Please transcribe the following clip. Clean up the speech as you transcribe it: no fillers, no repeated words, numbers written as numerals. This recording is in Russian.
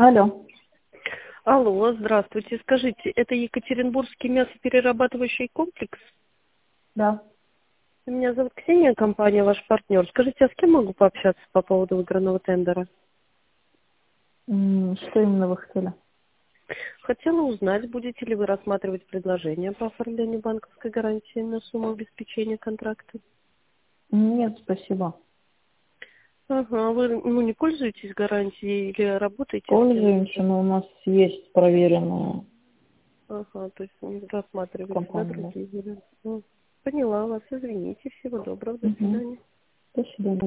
Алло, Алло, здравствуйте. Скажите, это Екатеринбургский мясоперерабатывающий комплекс? да. Меня зовут Ксения, компания ваш партнер. Скажите, а с кем могу пообщаться по поводу выигранного тендера? Что именно вы хотели? Хотела узнать, будете ли вы рассматривать предложение по оформлению банковской гарантии на сумму обеспечения контракта? Нет, спасибо. Ага, вы не пользуетесь гарантией или работаете с Пользуемся, кем-то? но у нас есть проверенная Ага, то есть не рассматриваете, да, компания. другие варианты? Поняла вас, извините, всего доброго, до Угу. свидания. До свидания.